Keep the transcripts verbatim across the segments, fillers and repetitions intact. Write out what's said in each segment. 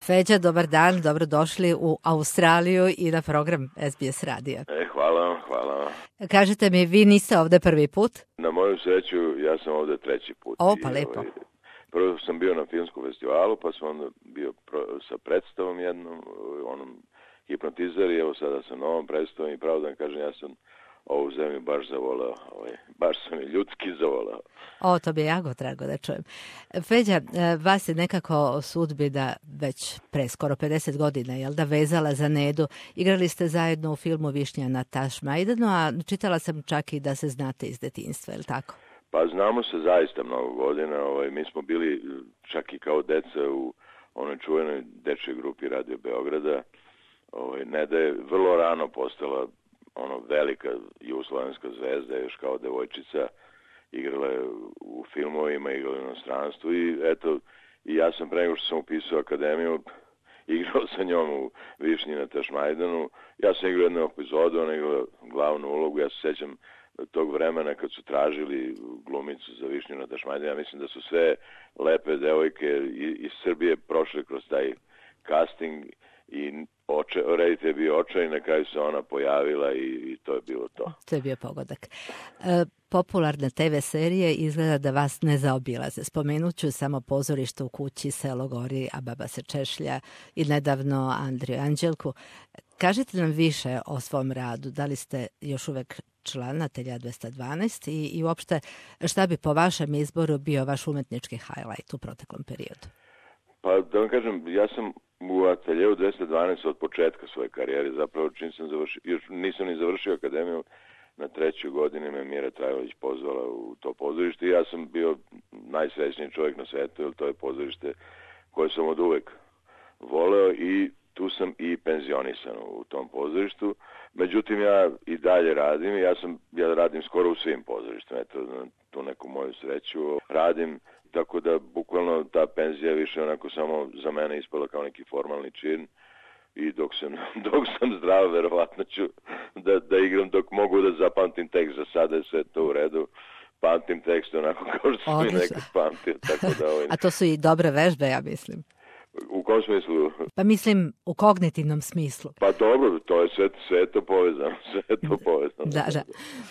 Feđa, dobar dan, dobrodošli u Australiju i na program S B S radija. E, hvala vam, hvala vam. Kažete mi, vi niste ovde prvi put? Na moju sreću, ja sam ovde treći put. O, pa I, lepo. Ovaj, prvo sam bio na filmskom festivalu, pa sam onda bio pro, sa predstavom jednom, onom Hipnotizer, i evo sada sa novom predstavom i pravo da vam kažem, ja sam ovu zemlju baš zavolao, ovaj, baš sam je ljudski zavolao. O, to bi je jako drago da čujem. Feđa, vas je nekako sudbina već pre skoro pedeset godina, jel da, vezala za Nedu. Igrali ste zajedno u filmu Višnja na Tašmajdanu, a čitala sam čak i da se znate iz detinjstva, jel tako? Pa znamo se zaista mnogo godina, ovaj, mi smo bili čak i kao deca u onoj čuvenoj dečjoj grupi Radio Beograda. Ovaj, Neda je vrlo rano postala ono velika jugoslovenska zvezda, još kao devojčica, igrala je u filmovima, igrala je u inostranstvu i eto, i ja sam pre nego što sam upisao akademiju, igrao sa njom u Višnji na Tašmajdanu. Ja sam igrao jednu epizodu, ona igrala glavnu ulogu, ja se sećam tog vremena kad su tražili glumicu za Višnju na Tašmajdanu. Ja mislim da su sve lepe devojke iz Srbije prošle kroz taj casting i oče, reditelj je bio očaj i na kraju se ona pojavila i, i to je bilo to. To je bio pogodak. E, popularne te ve serije izgleda da vas ne zaobilaze. Spomenut ću samo Pozorište u kući, Selo gori, a baba se češlja i nedavno Andriju Anđelku. Kažite nam više o svom radu. Da li ste još uvek član Atelja dvesta dvanaest i, i uopšte šta bi po vašem izboru bio vaš umetnički highlight u proteklom periodu? Pa da vam kažem, ja sam u Ateljeu dvesta dvanaest od početka svoje karijere, zapravo čim sam završio, još nisam ni završio akademiju, na trećoj godini me Mira Trajlović pozvala u to pozorište i ja sam bio najsrećniji čovjek na svetu, jer to je pozorište koje sam od uvek voleo i tu sam i penzionisan u tom pozorištu. Međutim, ja i dalje radim, ja sam ja radim skoro u svim pozorištima, eto, na tu neku moju sreću radim, tako da bukvalno ta penzija više onako samo za mene ispala kao neki formalni čin i dok sam, dok sam zdrav, verovatno ću da, da igram dok mogu da zapamtim tekst. Za sada je sve to u redu. Pamtim tekst onako kao što sam i nekad pamtio. Tako da ovaj... A to su i dobre vežbe, ja mislim. U kom smislu? Pa mislim u kognitivnom smislu. Pa dobro, to je sve, sve to povezano. Sve to povezano. Da, da.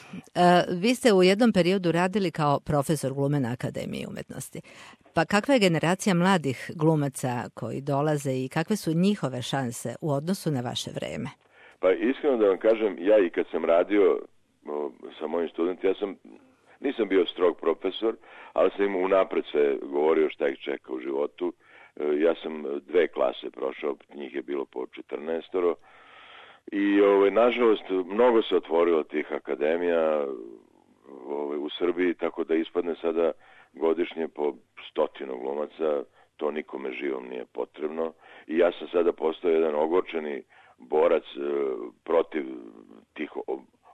E, vi ste u jednom periodu radili kao profesor glume na Akademiji umetnosti. Pa kakva je generacija mladih glumaca koji dolaze i kakve su njihove šanse u odnosu na vaše vreme? Pa iskreno da vam kažem, ja i kad sam radio o, sa mojim studentima, ja sam nisam bio strog profesor, ali sam im unapred sve govorio šta ih čeka u životu. Ja sam dve klase prošao, njih je bilo po četrnaestoro i ovaj, nažalost mnogo se otvorilo tih akademija ovaj, u Srbiji, tako da ispadne sada godišnje po stotinu glumaca, to nikome živom nije potrebno i ja sam sada postao jedan ogorčeni borac e, protiv tih o,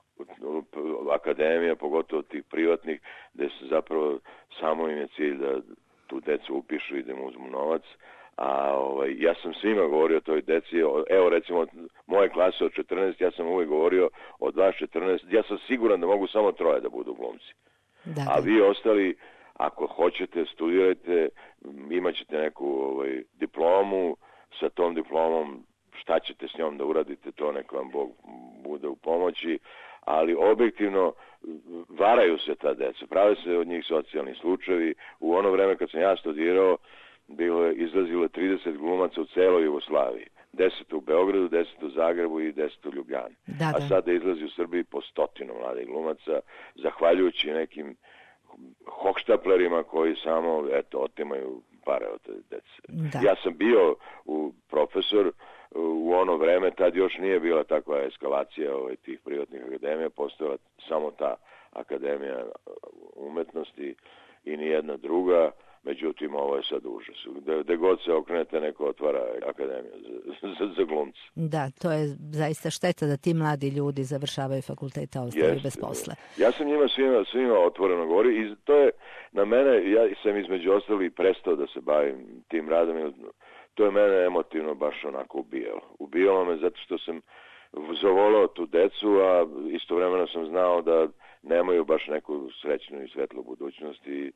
akademija, pogotovo tih privatnih, gde se zapravo samo im je cilj da tu decu upišu i da mu uzmu novac, a ovaj, ja sam svima govorio o toj deci, evo recimo od moje klase od četrnaest, ja sam uvijek govorio od vas četrnaest, ja sam siguran da mogu samo troje da budu glumci. Da, da. A vi ostali, ako hoćete, studirajte, imat ćete neku ovaj, diplomu, sa tom diplomom šta ćete s njom da uradite, to neka vam Bog bude u pomoći, ali objektivno varaju se ta deca, prave se od njih socijalni slučajevi. U ono vreme kad sam ja studirao, bilo je, izlazilo trideset glumaca u celoj Jugoslaviji. deset u Beogradu, deset u Zagrebu i deset u Ljubljani. Da, da. A sada izlazi u Srbiji po stotinu mladih glumaca, zahvaljujući nekim hohštaplerima koji samo, eto, otimaju pare od te dece. Da. Ja sam bio u profesor u ono vreme, tad još nije bila takva eskalacija ovaj, tih privatnih akademija, postojala samo ta akademija umetnosti i nijedna druga, međutim ovo je sad užas. Gde, gde god se okrenete, neko otvara akademiju za, za, za glumce. Da, to je zaista šteta da ti mladi ljudi završavaju fakultete, a ostaju bez posla. Ja sam njima svima, svima otvoreno govorio i to je na mene, ja sam između ostali prestao da se bavim tim radom. To je mene emotivno baš onako ubijalo. Ubijalo me zato što sam zavolao tu decu, a istovremeno sam znao da nemaju baš neku srećnu i svetlu budućnost i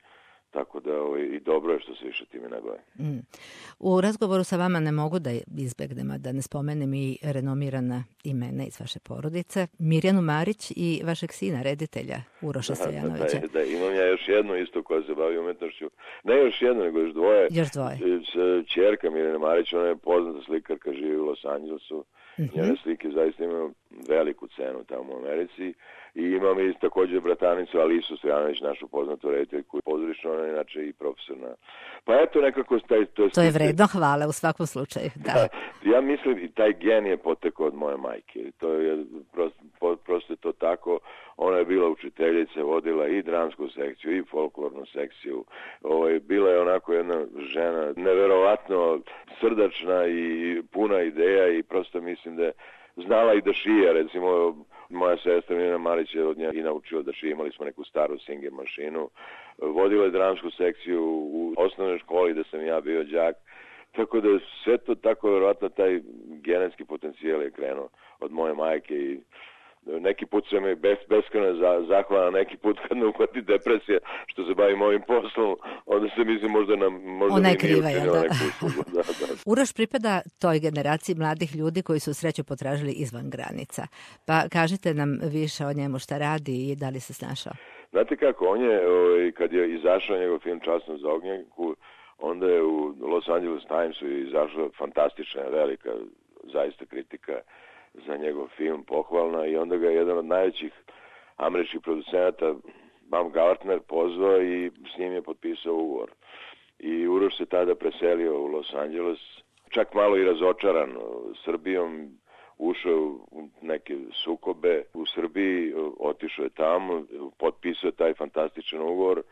tako da ovaj, i dobro je što se više time ne bavim. Mm. U razgovoru sa vama ne mogu da izbegnem, a da ne spomenem i renomirana imena iz vaše porodice, Mirjanu Marić i vašeg sina, reditelja Uroša Stojanovića. Da, da, da, imam ja još jednu isto koja se bavi umetnošću. Ne još jednu, nego još dvoje. Još dvoje. Ćerka Mirjana Marić, ona je poznata slikarka, živi u Los Angelesu. Mm-hmm. Njene slike zaista imaju veliku cenu tamo u Americi. I imam i također bratanicu Alisu Stojanović, našu poznatu rediteljku i pozorišnu, ona je inače i profesor na... Pa eto nekako... Taj, to, to je vredno hvale u svakom slučaju, da. da. Ja mislim i taj gen je potekao od moje majke. To je prosto, prosto je to tako. Ona je bila učiteljica, vodila i dramsku sekciju i folklornu sekciju. Ovo je, bila je onako jedna žena neverovatno srdačna i puna ideja i prosto mislim da je znala i da šije, recimo moja sestra Mirjana Marić je od nje i naučila da šije, imali smo neku staru Singer mašinu, vodila je dramsku sekciju u osnovnoj školi da sam ja bio đak, tako da sve to tako verovatno taj genetski potencijal je krenuo od moje majke i neki put sam je bes, beskreno za, zahvalan, neki put kad me uhvati depresija što se bavim ovim poslom, onda se mislim možda nam možda ona je kriva, je, da. da, da. Uroš pripada toj generaciji mladih ljudi koji su sreću potražili izvan granica. Pa kažite nam više o njemu, šta radi i da li se snašao? Znate kako, on je, kad je izašao njegov film Časno za ognjenku, onda je u Los Angeles Timesu izašla fantastična, velika, zaista kritika za njegov film, pohvalna, i onda ga je jedan od najvećih američkih producenata, Baumgartner, pozvao i s njim je potpisao ugovor. I Uroš se tada preselio u Los Angeles, čak malo i razočaran Srbijom, ušao u neke sukobe u Srbiji, otišao je tamo, potpisao taj fantastičan ugovor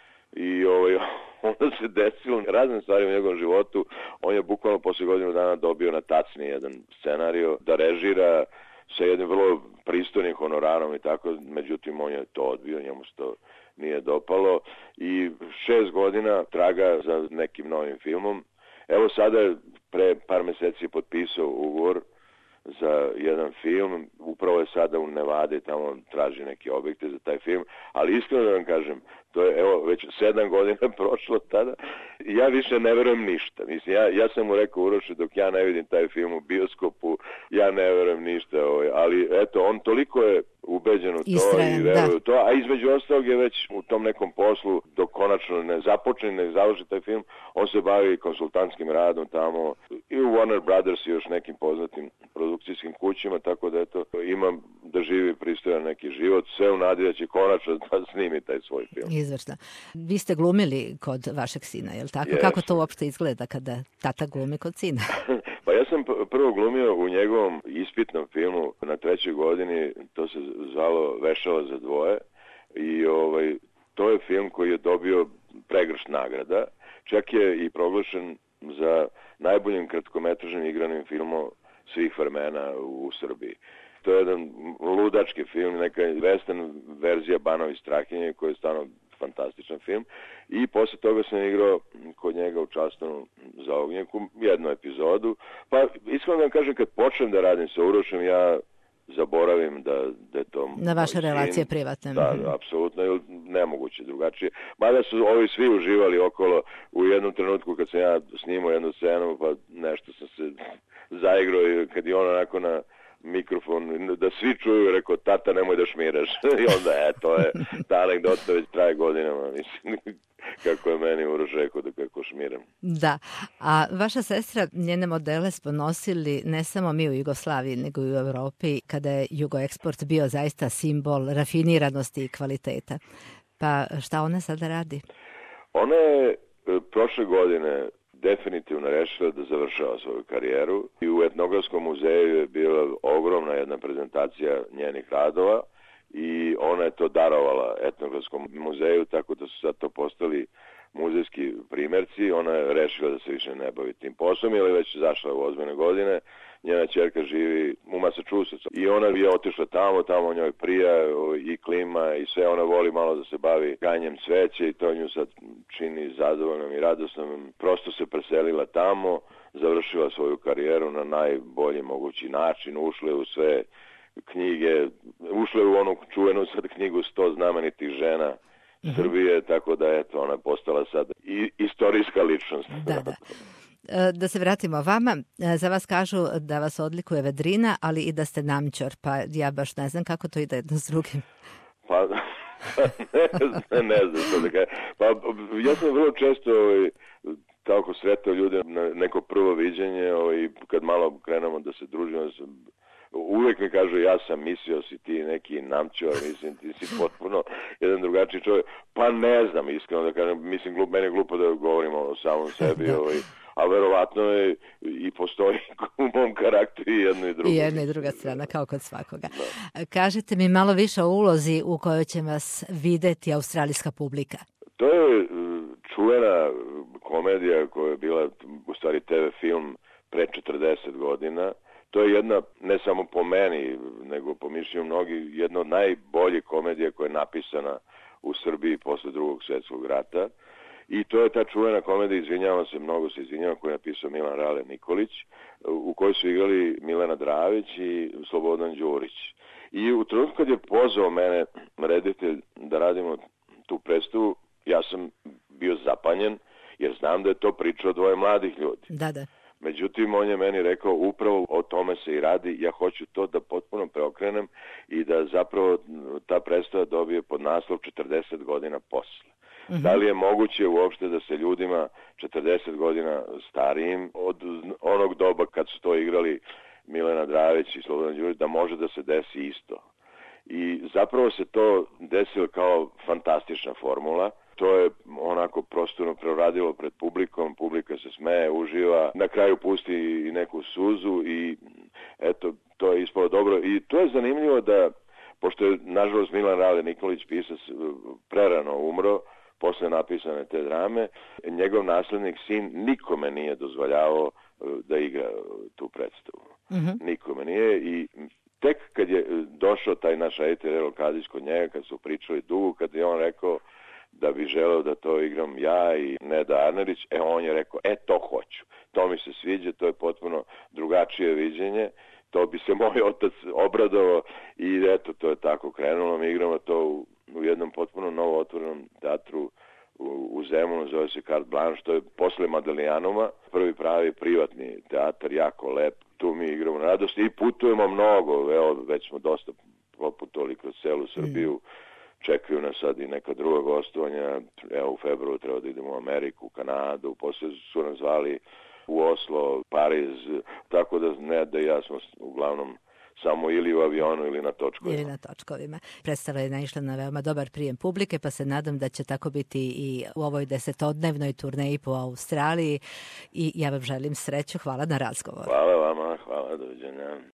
i ovaj, onda se desilo razne stvari u njegovom životu. On je bukvalno posle godinu dana dobio na tacni jedan scenario da režira sa jednim vrlo pristojnim honorarom i tako, međutim on je to odbio, njemu se to nije dopalo i šest godina traga za nekim novim filmom. Evo sada pre par meseci je potpisao ugovor za jedan film, upravo je sada u Nevadi, tamo traži neke objekte za taj film, ali iskreno da vam kažem, to je evo već sedam godina prošlo tada, ja više ne verujem ništa. Mislim, ja, ja sam mu rekao Uroše, dok ja ne vidim taj film u bioskopu, ja ne verujem ništa, ovaj, ali eto, on toliko je ubeđen u to Istrajan, i veruje da. u to, a između ostalog je već u tom nekom poslu, dok konačno ne započne, ne završi taj film, on se bavi konsultantskim radom tamo i u Warner Brothers i još nekim poznatim produkcijskim kućima, tako da eto, imam da živi pristojan neki život, sve u nadi da će konačno da snimi taj svoj film. Izvršno. Vi ste glumili kod vašeg sina, je li tako? Yes. Kako to uopšte izgleda kada tata glumi kod sina? Pa ja sam prvo glumio u njegovom ispitnom filmu na trećoj godini, to se zvalo Vešala za dvoje i ovaj, to je film koji je dobio pregršt nagrada, čak je i proglašen za najboljim kratkometražnim igranim filmom svih vremena u Srbiji. To je jedan ludački film, neka western verzija Banovi Strahinje, koji je stvarno fantastičan film. I posle toga sam igrao kod njega u Častanu za ognjenku jednu epizodu. Pa iskreno da vam kažem, kad počnem da radim sa Urošem, ja zaboravim da, da je to... Na vaše relacije privatne. Da, da, apsolutno, nemoguće drugačije. Mada su ovi svi uživali okolo u jednom trenutku kad sam ja snimao jednu scenu, pa nešto sam se zaigrao i kad je on onako na mikrofon, da svi čuju, rekao, tata, nemoj da šmiraš. I onda, e, to je, ta anegdota već traje godinama, mislim, kako je meni Uroš rekao da kako šmiram. Da, a vaša sestra, njene modele smo nosili ne samo mi u Jugoslaviji, nego i u Evropi, kada je Jugoeksport bio zaista simbol rafiniranosti i kvaliteta. Pa šta ona sada radi? Ona je prošle godine definitivno rešila da završava svoju karijeru i u Etnografskom muzeju je bila ogromna jedna prezentacija njenih radova i ona je to darovala Etnografskom muzeju, tako da su sad to postali muzejski primjerci. Ona je rešila da se više ne bavi tim poslom, jer je već zašla u ozbiljne godine. Njena ćerka živi u Massachusettsu i ona je otišla tamo, tamo njoj prija i klima i sve, ona voli malo da se bavi ganjem cveće i to nju sad čini zadovoljnom i radosnom. Prosto se preselila tamo, završila svoju karijeru na najbolji mogući način, ušla u sve knjige, ušla u onu čuvenu sad knjigu sto znamenitih žena uh-huh. Srbije, tako da eto, ona je postala sad i istorijska ličnost. Da, da. Da se vratimo vama, za vas kažu da vas odlikuje vedrina, ali i da ste namćor, pa ja baš ne znam kako to ide jedno s drugim. Pa, ne, ne znam što da kažem. Pa, ja sam vrlo često ovaj, tako sretao ljude na neko prvo viđenje, ovaj, kad malo krenemo da se družimo, uvek mi kažu ja sam mislio si ti neki namćor, mislim ti si potpuno jedan drugačiji čovjek. Pa ne znam, iskreno da kažem, mislim glup, meni je glupo da govorimo o samom sebi, ovaj, a verovatno je i postoji u mom karakteru i jedno i drugo. I jedna i druga strana, kao kod svakoga. Da. Kažete mi malo više o ulozi u kojoj će vas videti australijska publika. To je čuvena komedija koja je bila u stvari te ve film pre četrdeset godina. To je jedna, ne samo po meni, nego po mišljenju mnogi, jedna od najboljih komedija koja je napisana u Srbiji posle drugog svjetskog rata. I to je ta čuvena komedija, izvinjavam se, mnogo se izvinjavam, koju je napisao Milan Rale Nikolić, u kojoj su igrali Milena Dravić i Slobodan Đurić. I u trenutku kad je pozvao mene reditelj da radimo tu predstavu, ja sam bio zapanjen, jer znam da je to priča o dvoje mladih ljudi. Da, da. Međutim, on je meni rekao, upravo o tome se i radi, ja hoću to da potpuno preokrenem i da zapravo ta predstava dobije pod naslov četrdeset godina posle. Uh-huh. Da li je moguće uopšte da se ljudima četrdeset godina starijim od onog doba kad su to igrali Milena Dravić i Slobodan Đurić, da može da se desi isto. I zapravo se to desilo kao fantastična formula. To je onako prostorno preradilo pred publikom, publika se smeje, uživa, na kraju pusti i neku suzu i eto, to je ispalo dobro. I to je zanimljivo da, pošto je nažalost Milan Rale Nikolić pisac prerano umro, posle napisane te drame, njegov naslednik sin nikome nije dozvoljavao da igra tu predstavu. Uh-huh. Nikome nije i tek kad je došao taj naš reditelj Erol Kadić kod njega, kad su pričali dugo, kad je on rekao da bi želeo da to igram ja i Neda Arnerić, e on je rekao, e to hoću, to mi se sviđa, to je potpuno drugačije viđenje, to bi se moj otac obradovao i eto, to je tako krenulo, mi igramo to u, u jednom potpuno novo otvorenom teatru u, u Zemunu, zove se Carte Blanche, to je posle Madelijanuma, prvi pravi privatni teatar, jako lep, tu mi igramo na radost i putujemo mnogo, evo, već smo dosta poputovali kroz celu Srbiju, mm. čekaju nas sad i neka druga gostovanja, evo u februaru treba da idemo u Ameriku, Kanadu, posle su nas zvali u Oslo, Pariz, tako da ne da ja smo uglavnom samo ili u avionu ili na točkovima. Ili na točkovima. Predstava je naišla na veoma dobar prijem publike, pa se nadam da će tako biti i u ovoj desetodnevnoj turneji po Australiji i ja vam želim sreću. Hvala na razgovor. Hvala vama, hvala, doviđenja.